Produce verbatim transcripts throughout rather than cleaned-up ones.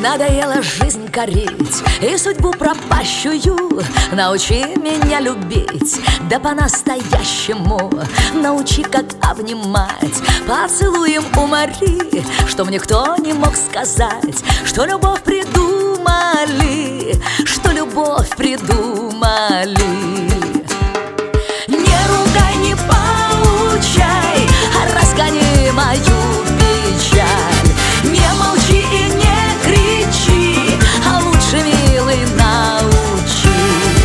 Надоело жизнь корить и судьбу пропащую. Научи меня любить, да по-настоящему. Научи, как обнимать, поцелуем умори, чтоб никто не мог сказать, что любовь придумали, что любовь придумали. Не ругай, не поучай, а разгони мою печаль. Не молчи и не кричи, а лучше, милый, научи.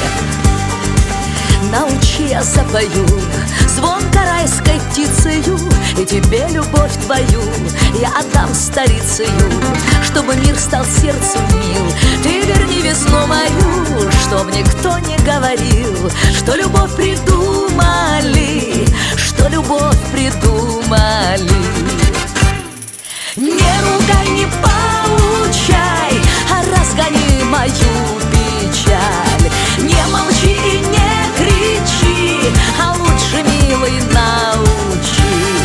Научи, я запою звонко райской птицею, и тебе любовь твою я отдам старицею, чтобы мир стал сердцу мил. Ты верни весну мою, чтоб никто не говорил, что любовь придумали, что любовь придумали. Не ругай, не поучай, а разгони мою печаль. Не молчи и не кричи, а лучше, милый, научи.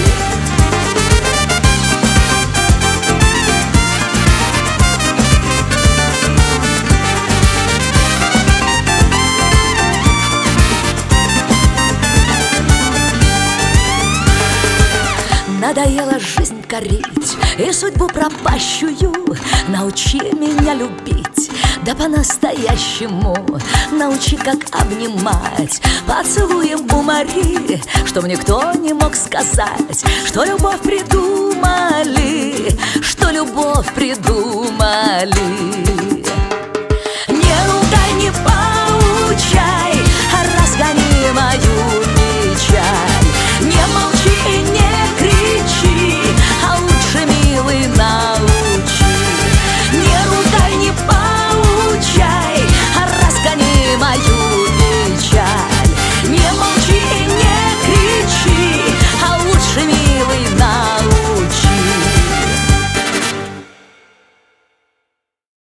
Надоело жизнь корить и судьбу пропащую. Научи меня любить, да по-настоящему. Научи, как обнимать, поцелуем умори, чтоб никто не мог сказать, что любовь придумали, что любовь придумали.